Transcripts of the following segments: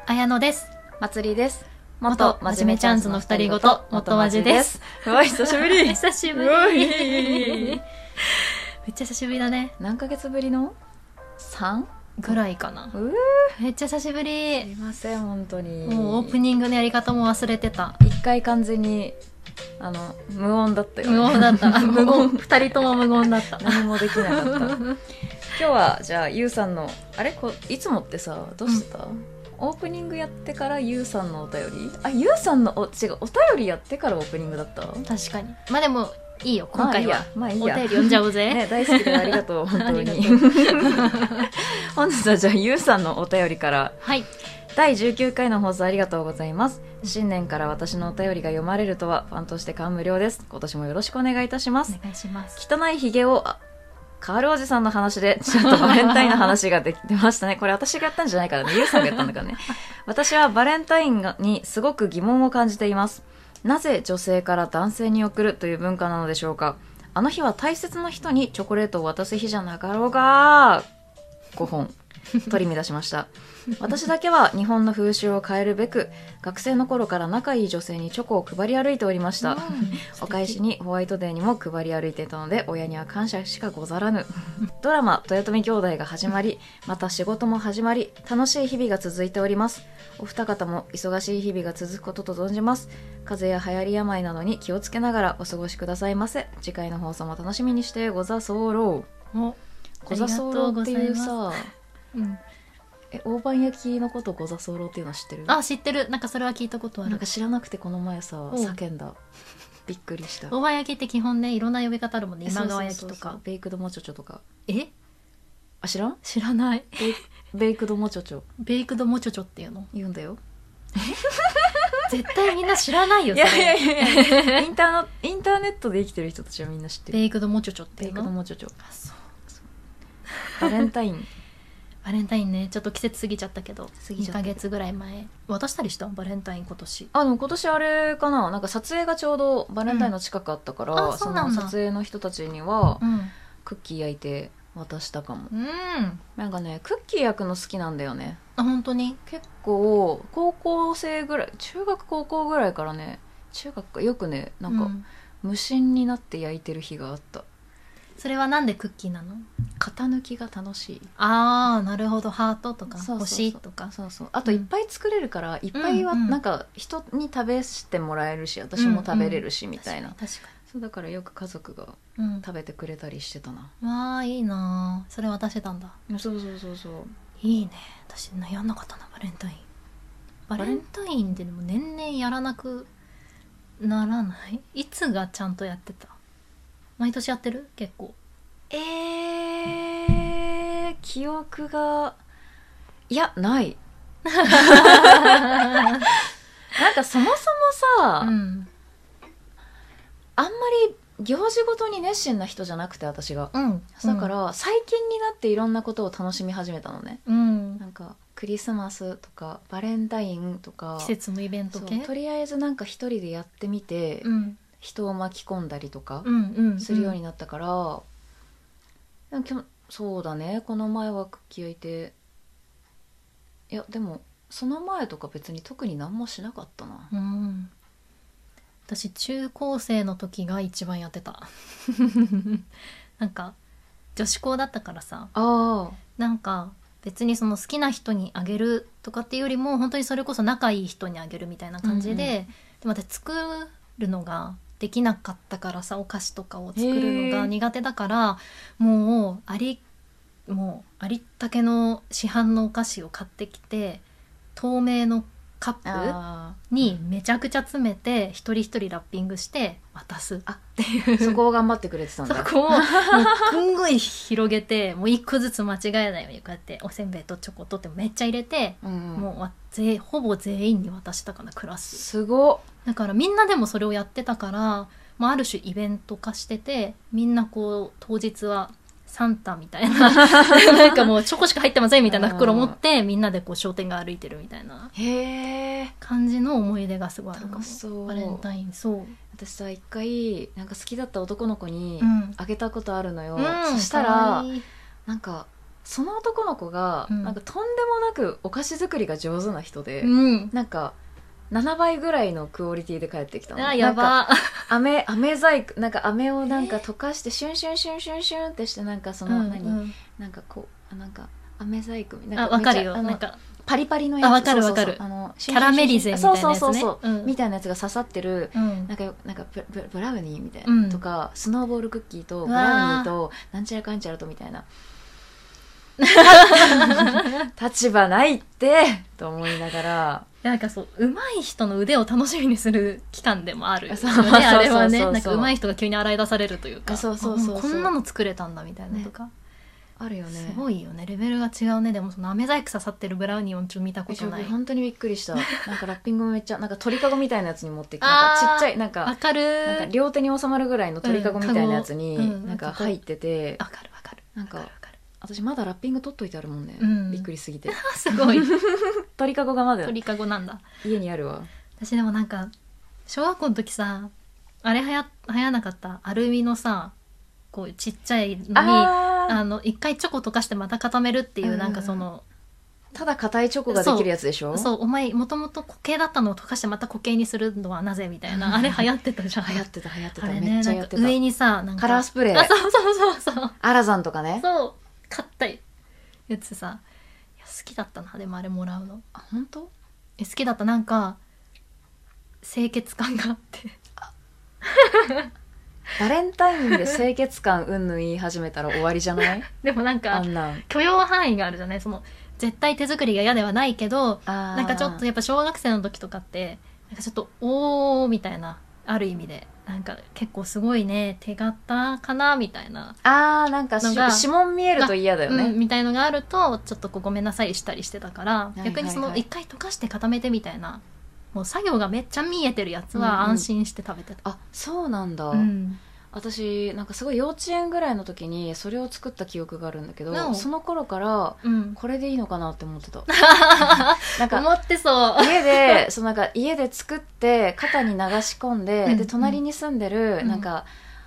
綾乃です。 まつりです。 元真面目チャンスの二人ごと元マジです。 うわ、久しぶり。 久しぶり。めっちゃ久しぶりだね。 何ヶ月ぶりの 3? ぐらいかな。めっちゃ久しぶり。 すいません、本当に。 もうオープニングのやり方も忘れてた。 一回完全に無音だったよね。 無音だった。無言。二人とも無言だった。 何もできなかった。今日はじゃあゆうさんのいつもってさどうしてた？オープニングやってからゆうさんのお便り？ゆうさんのお便りやってからオープニングだった？ 確かに。まあでもいいよ、今回は。 まあいいや。 お便り読んじゃおうぜ。 ね、大好きでありがとう、本当に。本日はじゃあゆうさんのお便りから。 はい。 第19回の放送ありがとうございます。新年から私のお便りが読まれるとはファンとして感無量です。今年もよろしくお願いいたします。 お願いします。 汚いひげをカールおじさんの話でちょっとバレンタインの話が出ましたね。これ私がやったんじゃないからね、ゆうさんがやったんだからね。私はバレンタインにすごく疑問を感じています。なぜ女性から男性に贈るという文化なのでしょうか。あの日は大切な人にチョコレートを渡す日じゃなかろうが5本取り乱しました。私だけは日本の風習を変えるべく学生の頃から仲いい女性にチョコを配り歩いておりました。お返しにホワイトデーにも配り歩いていたので親には感謝しかござらぬ。ドラマ豊臣兄弟が始まり、また仕事も始まり、楽しい日々が続いております。お二方も忙しい日々が続くことと存じます。風邪や流行り病などに気をつけながらお過ごしくださいませ。次回の放送も楽しみにしてござ候。ござ候っていうさ、大判焼きのことござ候っていうの知ってる？ 知ってる。なんかそれは聞いたことある。 なんか知らなくてこの前さ叫んだ。びっくりした。 大判焼きって基本ね、いろんな呼び方あるもんね。今川焼きとかベイクドモチョチョとか。知らん？ 知らない。 ベイクドモチョチョ。 ベイクドモチョチョっていうの？ 言うんだよ。 絶対みんな知らないよ。それ。 いやインターネットで生きてる人たちはみんな知ってる。 ベイクドモチョチョっていうの？ ベイクドモチョチョ。バレンタイン。 バレンタインね、ちょっと季節過ぎちゃったけど、2ヶ月ぐらい前渡したりしたバレンタイン今年。 でも今年あれかな、なんか撮影がちょうどバレンタインの近くあったから、その撮影の人たちにはクッキー焼いて渡したかも。なんかね、クッキー焼くの好きなんだよね。 本当に？ 結構高校生ぐらい、中学高校ぐらいからね、よくね、なんか無心になって焼いてる日があった。 それはなんでクッキーなの？ 型抜きが楽しい。 なるほど。ハートとか星とか。 あといっぱい作れるから、いっぱいはなんか人に食べしてもらえるし、私も食べれるしみたいな。 確かに。 そうだからよく家族が食べてくれたりしてたな。いいな。それ渡してたんだ。 そう。 いいね。私やんなかったな、バレンタイン。バレンタインでも年々やらなくならない？いつがちゃんとやってた？毎年やってる？結構。 記憶がない。なんかそもそもさ、あんまり行事ごとに熱心な人じゃなくて、私が、だから最近になっていろんなことを楽しみ始めたのね。なんかクリスマスとかバレンタインとか季節のイベント系、 とりあえずなんか一人でやってみて、人を巻き込んだりとかするようになったから、そうだね、この前はクッキー焼いて、でもその前とか別に特に何もしなかったな。 私中高生の時が一番やってた。なんか女子校だったからさ、なんか別にその好きな人にあげるとかっていうよりも、本当にそれこそ仲いい人にあげるみたいな感じで、でも私作るのができなかったからさ、お菓子とかを作るのが苦手だから、もうありったけの市販のお菓子を買ってきて、透明のカップにめちゃくちゃ詰めて一人一人ラッピングして渡すっていう。 そこを頑張ってくれてたんだ。 そこをもうすんごい広げて、もう一個ずつ間違えないようにこうやっておせんべいとチョコとってめっちゃ入れて、もうほぼ全員に渡したかな、クラス。 すごっ。 だからみんなでもそれをやってたから、ある種イベント化してて、みんなこう当日はサンタみたいななんかもうチョコしか入ってませんみたいな袋持ってみんなでこう商店街歩いてるみたいな感じの思い出がすごいあるかも。バレンタイン。 私さ、一回なんか好きだった男の子にあげたことあるのよ。そしたらなんかその男の子が、なんかとんでもなくお菓子作りが上手な人で、なんか7倍ぐらいのクオリティで帰ってきたの。 やば。 飴細工、なんか飴をなんか溶かしてシュンシュンシュンシュンシュンってして、なんかそのなんかこうなんか飴細工なんかわかるよ。なんかパリパリのやつ。 わかるわかる。キャラメリゼみたいなやつね。 そうみたいなやつが刺さってる、なんかブラウニーみたいなとか、スノーボールクッキーとブラウニーとなんちゃらかんちゃらとみたいな。立場ないってと思いながら、 なんかそう上手い人の腕を楽しみにする期間でもあるよね。あれはね、なんか上手い人が急に洗い出されるというか、こんなの作れたんだみたいなとか、 あるよね。 すごいよね、レベルが違うね。でもその飴細工刺さってるブラウニーをちょっと見たことない。 本当にびっくりした。なんかラッピングもめっちゃなんか鳥かごみたいなやつに持ってきて、なんかちっちゃいなんか両手に収まるぐらいの鳥かごみたいなやつになんか入ってて、 わかるわかる。 なんか私まだラッピング取っといてあるもんね、びっくりすぎて。 すごい。 鳥かごがまだ鳥かごなんだ。 家にあるわ。 私でもなんか小学校の時さ、あれ流行なかった？アルミのさ、こうちっちゃいのに一回チョコ溶かしてまた固めるっていう、なんかそのただ硬いチョコができるやつでしょ。 そう、お前もともと固形だったのを溶かしてまた固形にするのはなぜみたいな、あれ流行ってたじゃん。 流行ってたあれね、 めっちゃやってた。 上にさ、なんかカラースプレー、 そうアラザンとかね。 そう、硬いやつさ、いや好きだったな。でもあれもらうの。 本当？ 好きだった。なんか清潔感があって。 バレンタインで清潔感うんぬん言い始めたら終わりじゃない？ でもなんか許容範囲があるじゃない。その絶対手作りが嫌ではないけど、なんかちょっとやっぱ小学生の時とかってなんかちょっとおーみたいな、ある意味でなんか結構すごいね、手形かなみたいな、 なんか指紋見えると嫌だよね、 みたいのがあるとちょっとごめんなさいしたりしてたから、逆にその一回溶かして固めてみたいな、もう作業がめっちゃ見えてるやつは安心して食べてた。 そうなんだ。私なんかすごい幼稚園ぐらいの時にそれを作った記憶があるんだけど、その頃からこれでいいのかなって思ってた。 なんか思ってそう。 家で作って肩に流し込んで、で隣に住んでるなんか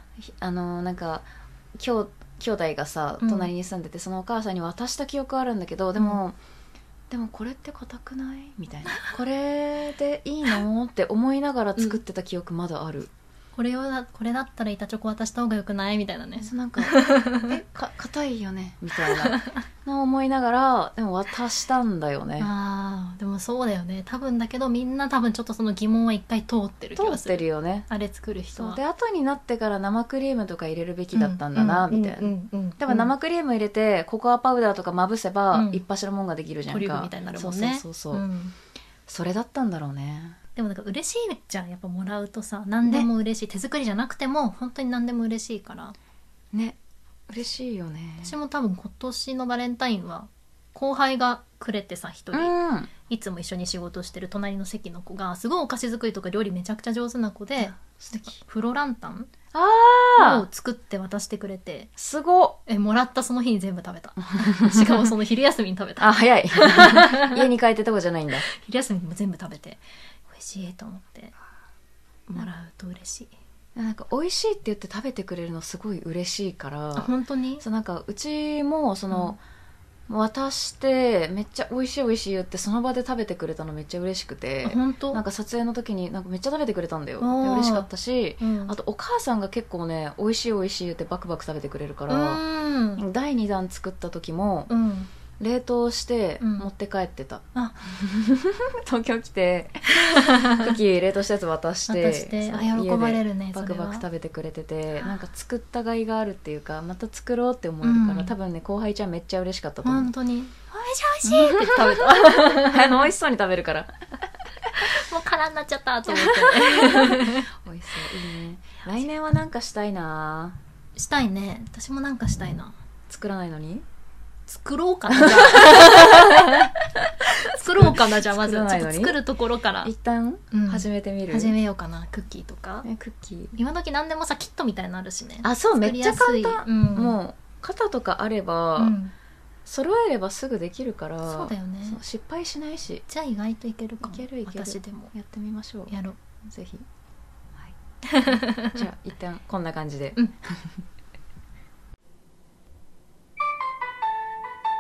兄弟がさ隣に住んでて、そのお母さんに渡した記憶あるんだけど、でもこれって硬くないみたいな、これでいいのって思いながら作ってた記憶まだある。 これだったら板チョコ渡した方がよくないみたいなね。 なんか硬いよねみたいなの思いながら、でも渡したんだよね。 でもそうだよね。多分だけどみんな多分ちょっとその疑問は一回通ってる気がする。 通ってるよね、 あれ作る人は。 で後になってから生クリームとか入れるべきだったんだなみたいな。でも生クリーム入れてココアパウダーとかまぶせば一発のもんができるじゃんか。 トリュフみたいになるもんね。 それだったんだろうね。 でもなんか嬉しいじゃん、やっぱもらうとさ、何でも嬉しい、手作りじゃなくても本当に何でも嬉しいからね。嬉しいよね。 私も多分今年のバレンタインは後輩がくれてさ、一人、いつも一緒に仕事してる隣の席の子がすごいお菓子作りとか料理めちゃくちゃ上手な子で、フロランタンを作って渡してくれて、 すごっ。 もらったその日に全部食べた。しかもその昼休みに食べた。 早い。家に帰ってとこじゃないんだ。 昼休みにも全部食べて美味しいと思ってもらうと嬉しい。 なんか美味しいって言って食べてくれるのすごい嬉しいから。 本当に？ なんかうちもその、渡してめっちゃ美味しい美味しい言ってその場で食べてくれたのめっちゃ嬉しくて。 本当？ なんか撮影の時になんかめっちゃ食べてくれたんだよ。で嬉しかったし、あとお母さんが結構ね美味しい美味しい言ってバクバク食べてくれるから、第2弾作った時も、冷凍して持って帰ってた、東京来てクッキー冷凍したやつ渡して喜ばれるね。 バクバク食べてくれてて、なんか作った甲斐があるっていうか、また作ろうって思えるから、多分ね後輩ちゃんめっちゃ嬉しかったと思う。 本当に美味しい美味しいって食べた。 美味しそうに食べるからもう空になっちゃったと思って美味しそう。いいね。来年はなんかしたいな。 したいね。私もなんかしたいな。 作らないのに作ろうかな。じゃあ作ろうかな。じゃあまずちょっと作るところから一旦始めてみる、 始めようかな。クッキーとか。 クッキー今時何でもさキットみたいなのあるしね。 そうめっちゃ簡単、もう型とかあれば、揃えればすぐできるから。 そうだよね。 失敗しないし。 じゃあ意外といけるかも。 いける私でもやってみましょう。 やろうぜひ。じゃあ一旦こんな感じで、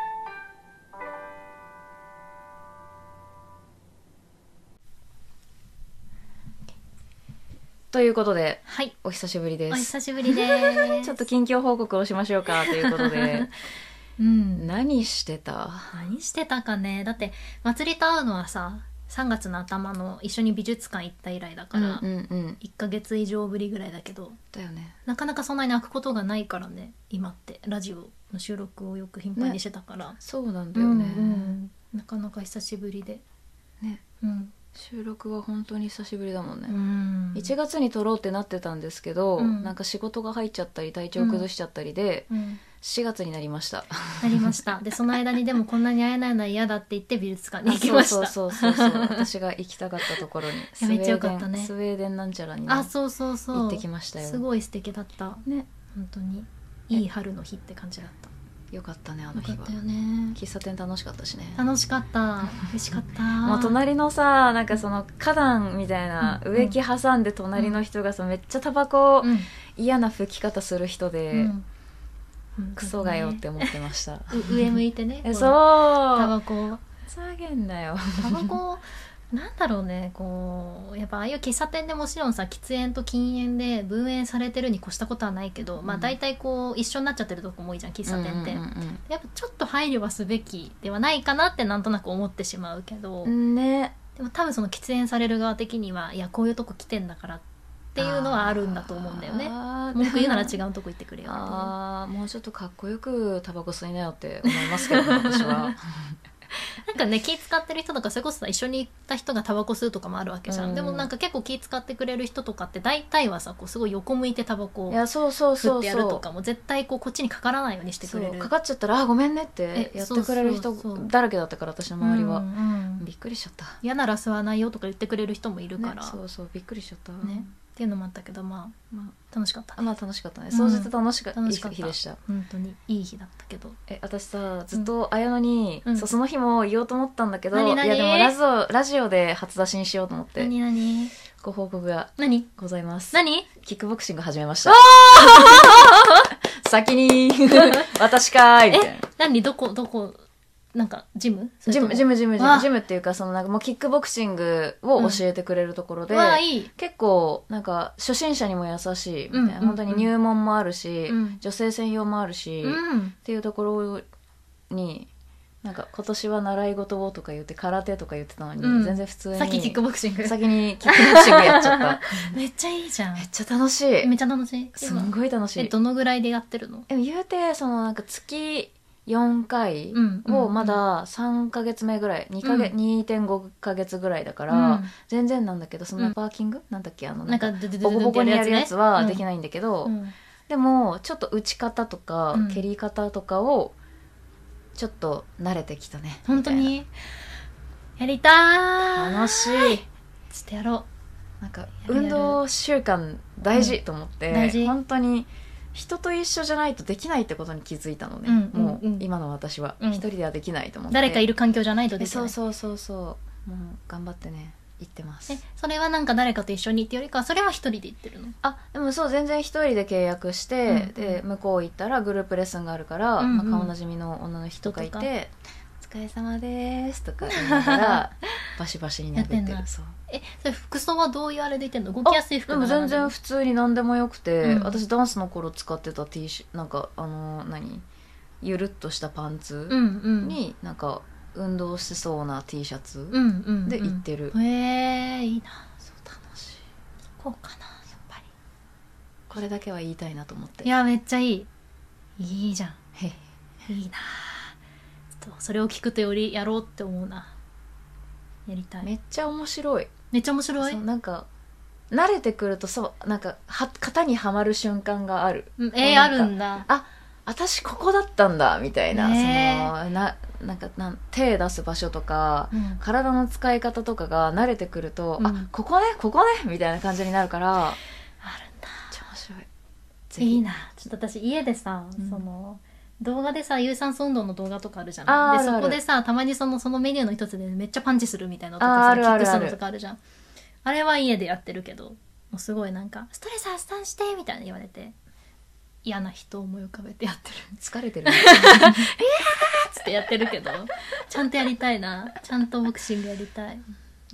ということで、 はい、 お久しぶりです。 お久しぶりですちょっと近況報告をしましょうかということでうん、 何してたかね。だって祭りと会うのはさ3月の頭の一緒に美術館行った以来だから、1ヶ月以上ぶりぐらいだけど、 だよね。 なかなかそんなに開くことがないからね。今ってラジオの収録をよく頻繁にしてたから、 ね、そうなんだよね、 なかなか久しぶりでね、収録は本当に久しぶりだもんね、1月に撮ろうってなってたんですけど、なんか仕事が入っちゃったり体調崩しちゃったりで、4月になりましたでその間にでもこんなに会えないのは嫌だって言って美術館に行きました。 そう私が行きたかったところにめっちゃよかったね。 スウェーデンなんちゃらに、ね、 行ってきましたよ。 すごい素敵だったね。本当にいい春の日って感じだった。 よかったね、あの日は。 よかったよね。 喫茶店楽しかったしね。 楽しかった。美味しかった。 もう隣のさ、なんかその花壇みたいな植木挟んで隣の人がさ、めっちゃタバコ嫌な吹き方する人で、クソがよって思ってました。 上向いてね。 そう。 タバコ。 下げんなよ。 タバコ。なんだろうね、こうやっぱああいう喫茶店でもちろんさ喫煙と禁煙で分煙されてるに越したことはないけど、まあ大体こう一緒になっちゃってるとこも多いじゃん喫茶店って、やっぱちょっと配慮はすべきではないかなってなんとなく思ってしまうけど、ね、でも多分その喫煙される側的にはいやこういうとこ来てんだからっていうのはあるんだと思うんだよね。文句言うなら違うとこ行ってくれよって、ね、 もうちょっとかっこよくタバコ吸いなよって思いますけど、ね、私はなんかね、気使ってる人とかそれこそさ一緒に行った人がタバコ吸うとかもあるわけじゃん、でもなんか結構気使ってくれる人とかって大体はさこうすごい横向いてタバコを吸ってやるとかも絶対こっちにかからないようにしてくれる。 かかっちゃったらごめんねってやってくれる人だらけだったから私の周りは、びっくりしちゃった。 嫌なら吸わないよとか言ってくれる人もいるから、ね、 そうびっくりしちゃったねっていうのもあったけど、まあ楽しかったね。 楽しかったね。総じて楽しかった日でした。 本当にいい日だったけど。 私さずっと綾乃に、その日も言おうと思ったんだけど、いやでもラジオで初出しにしようと思って。 何ご報告がございます。キックボクシング始めました。先に私かーいみたいな。 何どこなんかジムっていうか、そのなんかもうキックボクシングを教えてくれるところで、結構なんか初心者にも優しいみたいな、本当に入門もあるし、女性専用もあるし、っていうところになんか今年は習い事をとか言って空手とか言ってたのに、全然普通に先にキックボクシングやっちゃっためっちゃいいじゃん。 めっちゃ楽しい。すんごい楽しい。 どのぐらいでやってるの？ 言うてそのなんか月4回をまだ3ヶ月目ぐらい、2.5 ヶ月ぐらいだから、全然なんだけど、そのパーキング、なんだっけ、なんかボコボコにやるやつはできないんだけど、でもちょっと打ち方とか蹴り方とかをちょっと慣れてきたね。 本当にやりたー。 楽しい。 ちょっとやろう。なんか運動習慣大事と思って、本当に人と一緒じゃないとできないってことに気づいたのね、もう今の私は一人ではできないと思って、 誰かいる環境じゃないとできない。 そうもう頑張ってね行ってます。 それはなんか誰かと一緒にってよりかそれは一人で行ってるの？ でも全然一人で契約して、で向こう行ったらグループレッスンがあるから、顔なじみの女の人がいて「お疲れ様です」とか言いながらバシバシになってる。 それ服装はどういうあれでいてんの？動きやすい服？ でも全然普通に何でもよくて、私ダンスの頃使ってた T シャツ、なんかゆるっとしたパンツになんか運動しそうな T シャツで行ってる。 いいな。 そう楽しい。 こうかな、やっぱりこれだけは言いたいなと思って。 いやめっちゃいいじゃん。いいな。ちょっとそれを聞くとよりやろうって思うな。やりたい。 めっちゃ面白い。なんか慣れてくるとなんか型にはまる瞬間がある。 あるんだ。 私ここだったんだみたいな、なんか手出す場所とか、体の使い方とかが慣れてくると、ここねみたいな感じになるから。あるんだ。めっちゃ面白い。 いいな。ちょっと私家でさ、その動画でさ有酸素運動の動画とかあるじゃん。でそこでさたまにそのメニューの一つでめっちゃパンチするみたいなのとかさキックするのとかあるじゃん。あれは家でやってるけど、もうすごいなんかストレス発散してみたいな言われて嫌な人を思い浮かべてやってる。 疲れてる。 いやーっつってやってるけどちゃんとやりたいな。ちゃんとボクシングやりたい。 ね。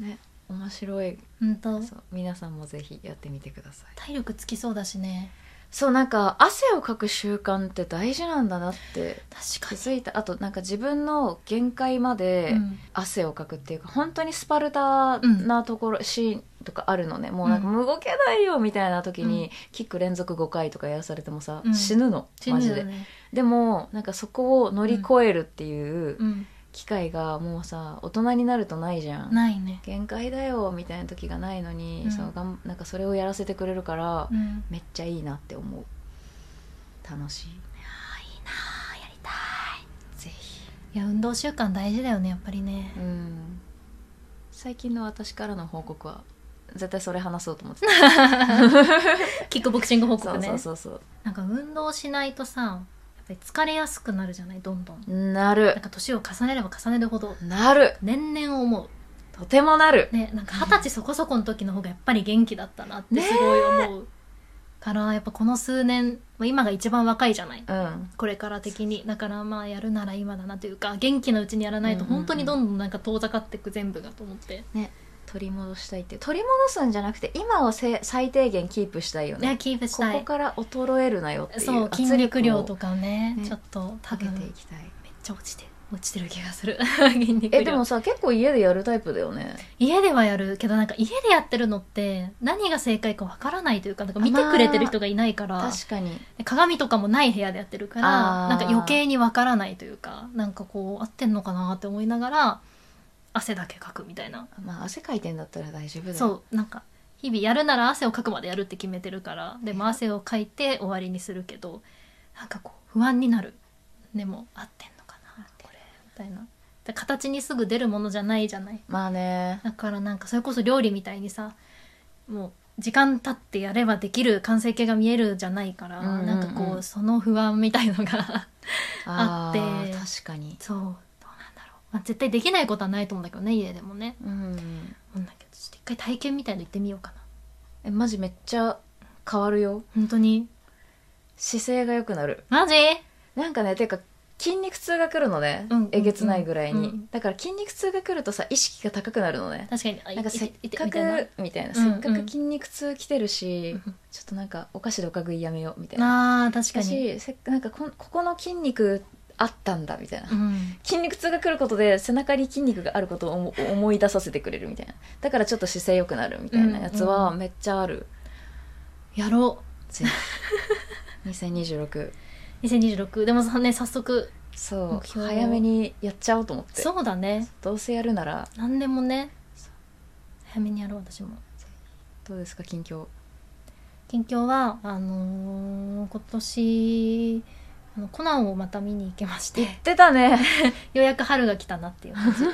面白い。そう皆さんもぜひやってみてください。 体力つきそうだしね。 そう、なんか汗をかく習慣って大事なんだなって気確かづいた。あとなんか自分の限界まで汗をかくっていうか、本当にスパルタなところ、シーンとかあるのね。もうなんかもう動けないよみたいな時に、キック連続5回とかやらされてもさ、死ぬのマジで、ね、でもなんかそこを乗り越えるっていう機会がもうさ、大人になるとないじゃん。 ないね。 限界だよみたいな時がないのに、なんかそれをやらせてくれるから、めっちゃいいなって思う。楽しい。いいな、やりたい。 ぜひ。 いや、運動習慣大事だよね、やっぱりね。 最近の私からの報告は絶対それ話そうと思ってた。 キックボクシング報告ね。 そうなんか運動しないとさ、やっぱり疲れやすくなるじゃない、どんどん。 なる。 なんか年を重ねれば重ねるほどなる。 年々思う。 とてもなるね。なんか20歳そこそこの時の方がやっぱり元気だったなってすごい思うからやっぱこの数年、今が一番若いじゃない、これから的に。だからまあやるなら今だなというか、元気なうちにやらないと本当にどんどんなんか遠ざかっていく全部がと思ってね。取り戻したいっていう、取り戻すんじゃなくて今を最低限キープしたいよね。 いや、キープしたい。 ここから衰えるなよっていう、 そう、筋肉量とかね、ちょっと上げていきたい。めっちゃ落ちてる気がする。筋肉量。 でもさ、結構家でやるタイプだよね。 家ではやるけど、なんか家でやってるのって何が正解かわからないというか、なんか見てくれてる人がいないから、 確かに鏡とかもない部屋でやってるから、なんか余計にわからないというか、なんかこう合ってんのかなって思いながら汗だけかくみたいな。 まあ汗かいてんだったら大丈夫だよ。 そう、なんか日々やるなら汗をかくまでやるって決めてるから、でも汗をかいて終わりにするけど、なんかこう不安になる。でも合ってんのかなこれみたいな。で形にすぐ出るものじゃないじゃない。 まあね。 だからなんかそれこそ料理みたいにさ、もう時間経ってやればできる完成形が見えるじゃないから、なんかこうその不安みたいのがあって。 確かに。 そう、どうなんだろう、絶対できないことはないと思うんだけどね、家でもね。だけどちょっと一回体験みたいの行ってみようかな。 マジめっちゃ変わるよ。 本当に姿勢が良くなる。 マジ？ なんかね、てか筋肉痛が来るのね、えげつないぐらいに、だから筋肉痛が来るとさ、意識が高くなるのね。 確かに。 なんかせっかくみたいな、せっかく筋肉痛来てるし、ちょっとなんかお菓子でおか食いやめようみたいな。 確かに。 なんかここの筋肉あったんだみたいな、筋肉痛が来ることで背中に筋肉があることを思い出させてくれるみたいな。だからちょっと姿勢良くなるみたいなやつはめっちゃある。 やろう。 ぜひ。2026。 でもね、早速そう早めにやっちゃおうと思って。 そうだね。 どうせやるなら何でもね、早めにやろう。私も。 どうですか近況は今年コナンをまた見に行けまして。 言ってたね。 ようやく春が来たなっていう感じ。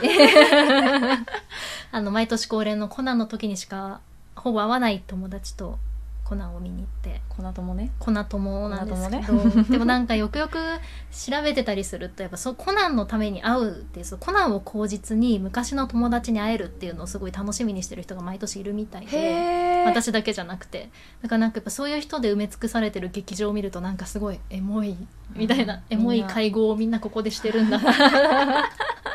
毎年恒例のコナンの時にしかほぼ会わない友達とコナンを見に行って。 コナ友ね。 コナ友なんですけど、でもなんかよくよく調べてたりすると、やっぱコナンのために会うっていう、コナンを口実に昔の友達に会えるっていうのをすごい楽しみにしてる人が毎年いるみたいで、私だけじゃなくて。だからなんかやっぱそういう人で埋め尽くされてる劇場を見ると、なんかすごいエモいみたいな、エモい会合をみんなここでしてるんだな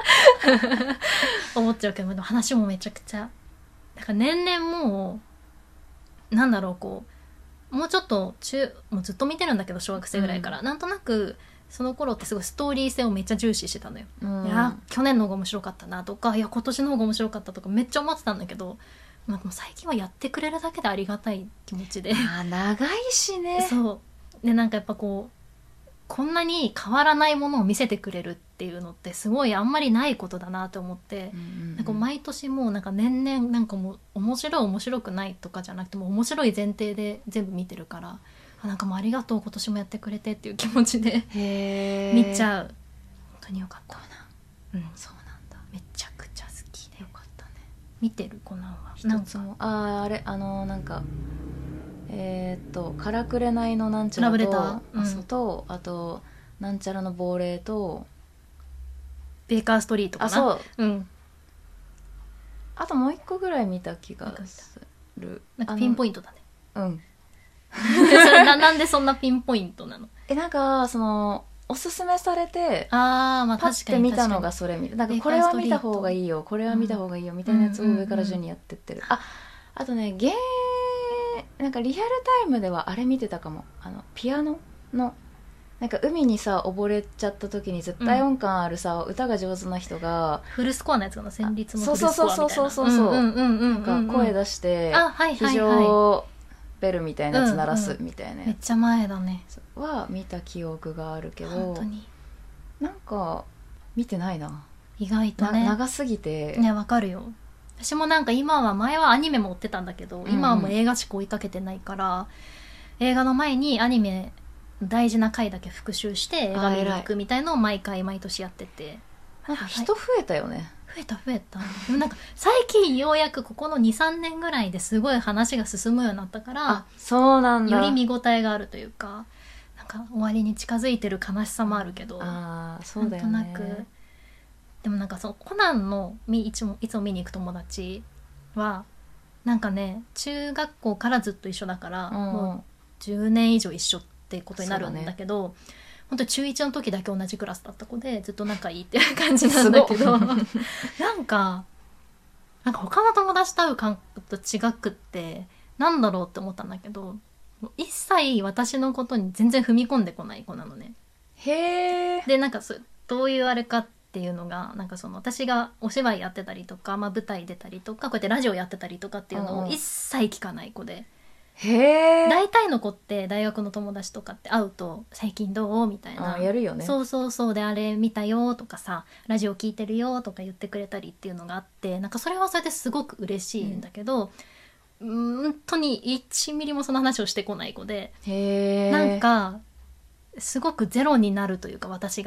思っちゃうけど、話もめちゃくちゃだから年々もうなんだろう、こうもうちょっともうずっと見てるんだけど、小学生ぐらいから、なんとなくその頃ってすごいストーリー性をめっちゃ重視してたのよ、いや去年の方が面白かったなとか、いや今年の方が面白かったとかめっちゃ思ってたんだけど、もう最近はやってくれるだけでありがたい気持ちで。 長いしね。 そうで、なんかやっぱこんなに変わらないものを見せてくれるっていうのってすごいあんまりないことだなと思って、なんか毎年もうなんか年々なんかもう面白くないとかじゃなくて、もう面白い前提で全部見てるから、なんかもうありがとう今年もやってくれてっていう気持ちで見ちゃう。本当によかったな。そうなんだ。めちゃくちゃ好きでよかったね。見てるコナンは一つも。あれなんかからくれないのなんちゃらと、ラブレター、とあとなんちゃらの亡霊とベーカーストリートかな。 あともう一個ぐらい見た気がする。 なんかピンポイントだね。 それなんでそんなピンポイントなの？ なんかおすすめされてまあパッて見たのがそれみたいな、なんかこれは見た方がいいよこれは見た方がいいよみたいなやつを上から順にやってってる、あとねなんかリアルタイムではあれ見てたかも、ピアノのなんか海にさ溺れちゃった時に絶対音感あるさ、歌が上手な人がフルスコアのやつかな、旋律のフルスコアみたいな、 そうなんか声出して非常ベルみたいなやつ鳴らすみたいなやつ、 めっちゃ前だねは見た記憶があるけど、 本当になんか見てないな、 意外とね長すぎてね、わかるよ。私もなんか前はアニメも追ってたんだけど、今はもう映画しか追いかけてないから、映画の前にアニメ大事な回だけ復習して映画見に行くみたいのを毎年やってて、 なんか人増えたよね。 増えたでもなんか最近ようやくここの 2,3 年ぐらいですごい話が進むようになったから、 そうなんだ、 より見応えがあるというか、なんか終わりに近づいてる悲しさもあるけど、 そうだよね、 なんとなく。でもなんかコナンのいつも見に行く友達はなんかね、中学校からずっと一緒だから、もう10年以上一緒ってことになるんだけど、本当に中1の時だけ同じクラスだった子でずっと仲いいっていう感じなんだけどなんか他の友達と会う感覚と違くってなんだろうって思ったんだけど、一切私のことに全然踏み込んでこない子なのね。 へー。 でなんかどういうあれかっていうのが、なんか私がお芝居やってたりとか、舞台出たりとかこうやってラジオやってたりとかっていうのを一切聞かない子で、 へー。 大体の子って大学の友達とかって会うと最近どうみたいな、 やるよね。 そうで、あれ見たよとかさ、ラジオ聞いてるよとか言ってくれたりっていうのがあって、なんかそれはそれですごく嬉しいんだけど、本当に1ミリもその話をしてこない子で、なんかすごくゼロになるというか、私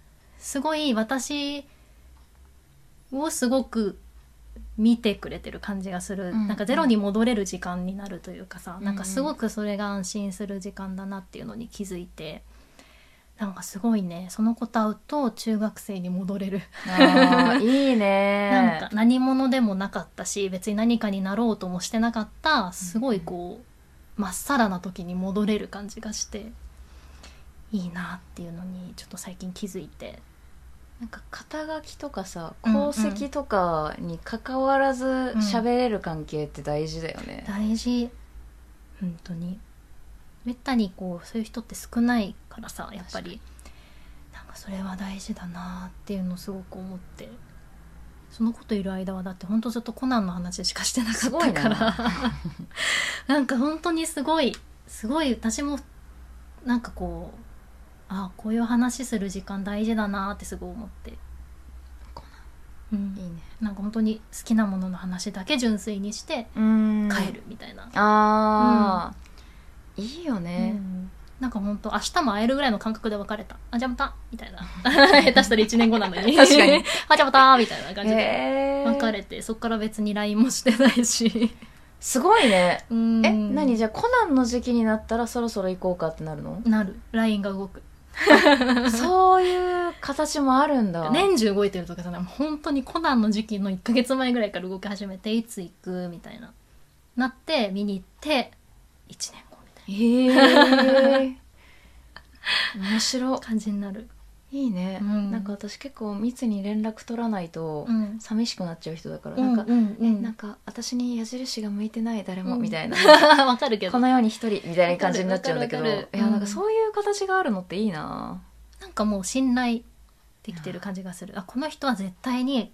をすごく見てくれてる感じがする、なんかゼロに戻れる時間になるというかさ、なんかすごくそれが安心する時間だなっていうのに気づいて、なんかすごいね、その子と会うと中学生に戻れるいいね。 なんか何者でもなかったし、別に何かになろうともしてなかった、すごいまっさらな時に戻れる感じがしていいなっていうのにちょっと最近気づいて、 なんか肩書きとかさ、功績とかに関わらず喋れる関係って大事だよね。 大事、本当に。めったにそういう人って少ないからさ、やっぱりなんかそれは大事だなっていうのをすごく思って、その子といる間はだって本当ずっとコナンの話しかしてなかったからなんか本当にすごい私もなんかこういう話する時間大事だなってすごい思って、いいね。なんか本当に好きなものの話だけ純粋にして帰るみたいな。いいよね、なんか本当明日も会えるぐらいの感覚で別れた。じゃあまたみたいな下手したら1年後なのに確かにじゃあまたみたいな感じで別れて、そっから別に LINE もしてないしすごいね。何じゃあコナンの時期になったらそろそろ行こうかってなるの？ なる。 LINE が動くそういう形もあるんだ。 年中動いてるとかさ、本当にコナンの時期の1ヶ月前ぐらいから動き始めて、いつ行くみたいなって見に行って1年後みたいな面白い感じになる。 いいね、なんか私結構密に連絡取らないと寂しくなっちゃう人だから、なんか私に矢印が向いてない誰もみたいな、 わかるけどこのように一人みたいな感じになっちゃうんだけど、いやなんかそういう形があるのっていいな。 なんかもう信頼できてる感じがする。この人は絶対に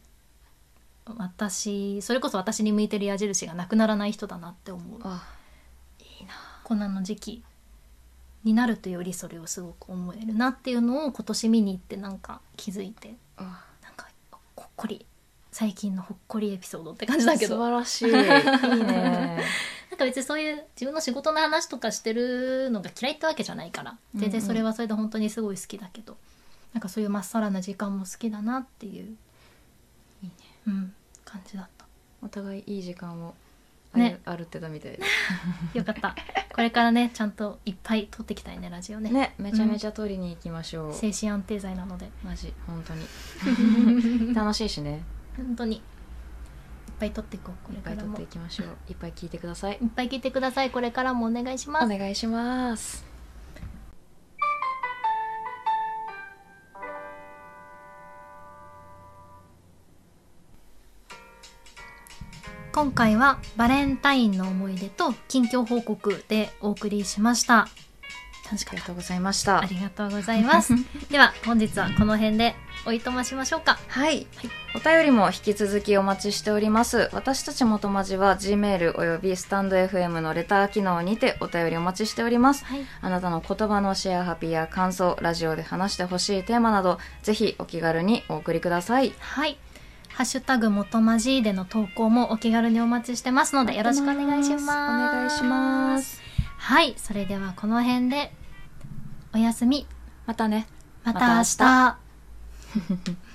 それこそ私に向いてる矢印がなくならない人だなって思う。いいな。コナンの時期になるとよりそれをすごく思えるなっていうのを今年見に行ってなんか気づいて、なんかほっこり、最近のほっこりエピソードって感じだけど、 素晴らしい。いいねなんか別にそういう自分の仕事の話とかしてるのが嫌いってわけじゃないから、全然それはそれで本当にすごい好きだけど、なんかそういうまっさらな時間も好きだなっていう、いいね、感じだった。 お互いいい時間をあるってたみたいでよかった。これからねちゃんといっぱい撮っていきたいね、ラジオね。 めちゃめちゃ撮りに行きましょう。 精神安定剤なのでマジ本当に楽しいしね。 本当にいっぱい撮っていこう。これからもいっぱい撮っていきましょう。いっぱい聞いてください。 いっぱい聞いてください。これからもお願いします。 お願いします。 今回はバレンタインの思い出と近況報告でお送りしました。 楽しかった。ありがとうございました。 ありがとうございます。では本日はこの辺でおいとましましょうか。 はい、お便りも引き続きお待ちしております。私たち元まじは Gmail およびスタンド FM のレター機能にてお便りお待ちしております、あなたの言葉のシェアハピや感想、ラジオで話してほしいテーマなどぜひお気軽にお送りください。 はい、ハッシュタグ元まじでの投稿もお気軽にお待ちしてますのでよろしくお願いします。 お願いします。 はい、それではこの辺でおやすみ。 またね。 また明日。